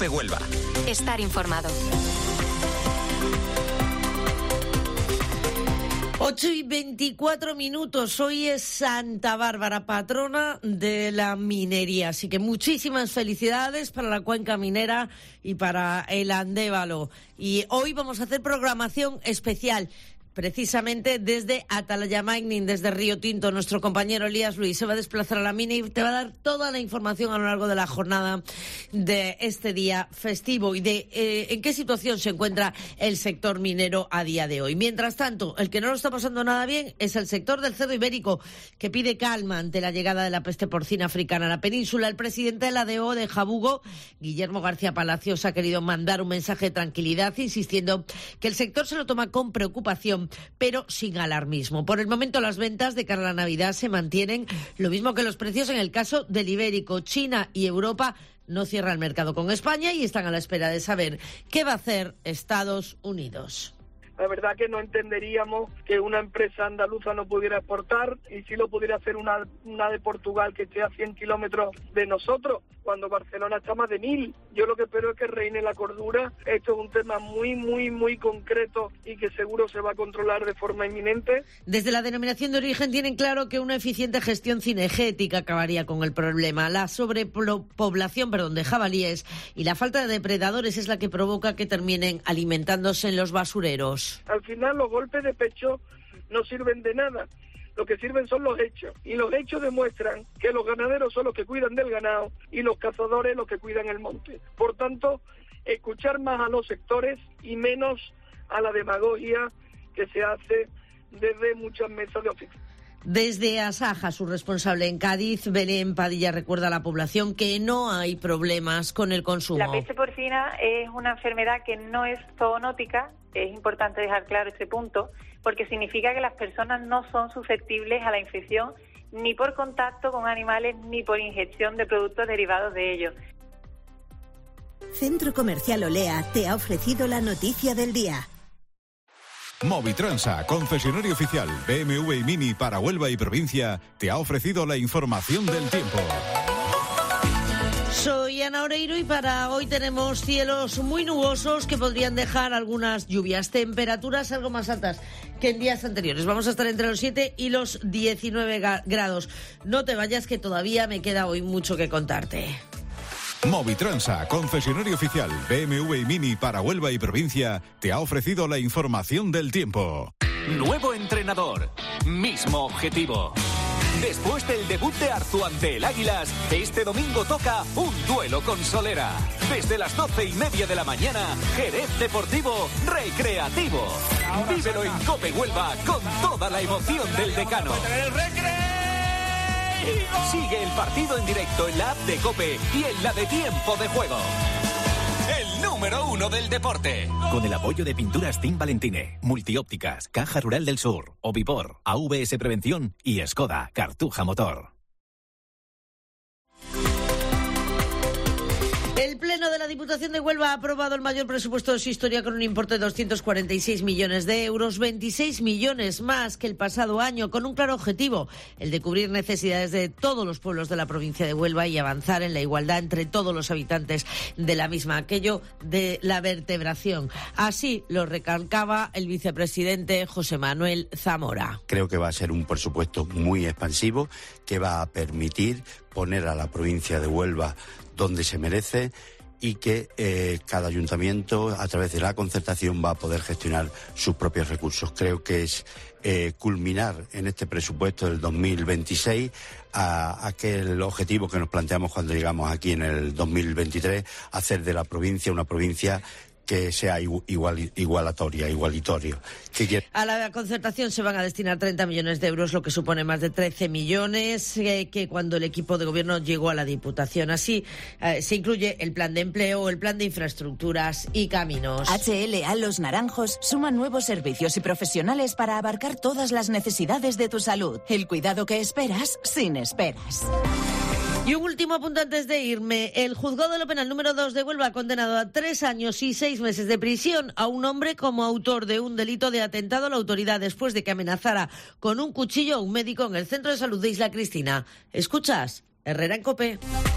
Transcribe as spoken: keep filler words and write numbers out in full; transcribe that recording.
COPE Huelva. Estar informado. ocho y veinticuatro minutos. Hoy es Santa Bárbara, patrona de la minería. Así que muchísimas felicidades para la cuenca minera y para el Andévalo. Y hoy vamos a hacer programación especial. Precisamente desde Atalaya Mining, desde Río Tinto, nuestro compañero Elías Luis se va a desplazar a la mina y te va a dar toda la información a lo largo de la jornada de este día festivo y de eh, en qué situación se encuentra el sector minero a día de hoy. Mientras tanto, el que no lo está pasando nada bien es el sector del cerdo ibérico, que pide calma ante la llegada de la peste porcina africana a la península. El presidente de la D O de Jabugo, Guillermo García Palacios, ha querido mandar un mensaje de tranquilidad, insistiendo que el sector se lo toma con preocupación, pero sin alarmismo. Por el momento, las ventas de cara a la Navidad se mantienen, lo mismo que los precios en el caso del ibérico. China y Europa no cierran el mercado con España y están a la espera de saber qué va a hacer Estados Unidos. La verdad que no entenderíamos que una empresa andaluza no pudiera exportar y si lo pudiera hacer una, una de Portugal que esté a cien kilómetros de nosotros, cuando Barcelona está más de mil. Yo lo que espero es que reine la cordura. Esto es un tema muy, muy, muy concreto y que seguro se va a controlar de forma inminente. Desde la denominación de origen tienen claro que una eficiente gestión cinegética acabaría con el problema. La sobrepoblación, perdón, de jabalíes y la falta de depredadores es la que provoca que terminen alimentándose en los basureros. Al final los golpes de pecho no sirven de nada. Lo que sirven son los hechos. Y los hechos demuestran que los ganaderos son los que cuidan del ganado y los cazadores los que cuidan el monte. Por tanto, escuchar más a los sectores y menos a la demagogia que se hace desde muchas mesas de oficina. Desde Asaja, su responsable en Cádiz, Belén Padilla, recuerda a la población que no hay problemas con el consumo. La peste porcina es una enfermedad que no es zoonótica, es importante dejar claro este punto, porque significa que las personas no son susceptibles a la infección ni por contacto con animales ni por ingestión de productos derivados de ellos. Centro Comercial Olea te ha ofrecido la noticia del día. Movitransa, concesionario oficial B M W y Mini para Huelva y provincia, te ha ofrecido la información del tiempo. Soy Ana Oreiro y para hoy tenemos cielos muy nubosos que podrían dejar algunas lluvias, temperaturas algo más altas que en días anteriores. Vamos a estar entre los siete y los diecinueve grados. No te vayas, que todavía me queda hoy mucho que contarte. Movitransa, concesionario oficial B M W y Mini para Huelva y provincia, te ha ofrecido la información del tiempo. Nuevo entrenador, mismo objetivo. Después del debut de Arzu ante el Águilas, este domingo toca un duelo con Solera. Desde las doce y media de la mañana, Jerez Deportivo Recreativo. Vívelo en COPE Huelva con toda la emoción del decano. Sigue el partido en directo en la app de COPE y en la de Tiempo de Juego. El número uno del deporte. Con el apoyo de Pinturas Team Valentine, Multiópticas, Caja Rural del Sur, Ovipor, A V S Prevención y Skoda Cartuja Motor. El Pleno de la Diputación de Huelva ha aprobado el mayor presupuesto de su historia con un importe de doscientos cuarenta y seis millones de euros, veintiséis millones más que el pasado año, con un claro objetivo, el de cubrir necesidades de todos los pueblos de la provincia de Huelva y avanzar en la igualdad entre todos los habitantes de la misma, aquello de la vertebración. Así lo recalcaba el vicepresidente José Manuel Zamora. Creo que va a ser un presupuesto muy expansivo que va a permitir poner a la provincia de Huelva donde se merece y que eh, cada ayuntamiento, a través de la concertación, va a poder gestionar sus propios recursos. Creo que es eh, culminar en este presupuesto del dos mil veintiséis a aquel objetivo que nos planteamos cuando llegamos aquí en el dos mil veintitrés, hacer de la provincia una provincia que sea igual, igualatoria, igualitorio. A la concertación se van a destinar treinta millones de euros, lo que supone más de trece millones eh, que cuando el equipo de gobierno llegó a la Diputación. Así eh, se incluye el plan de empleo, el plan de infraestructuras y caminos. H L A Los Naranjos suma nuevos servicios y profesionales para abarcar todas las necesidades de tu salud. El cuidado que esperas sin esperas. Y un último apunte antes de irme. El juzgado de lo penal número dos de Huelva ha condenado a tres años y seis meses de prisión a un hombre como autor de un delito de atentado a la autoridad después de que amenazara con un cuchillo a un médico en el centro de salud de Isla Cristina. ¿Escuchas? Herrera en COPE.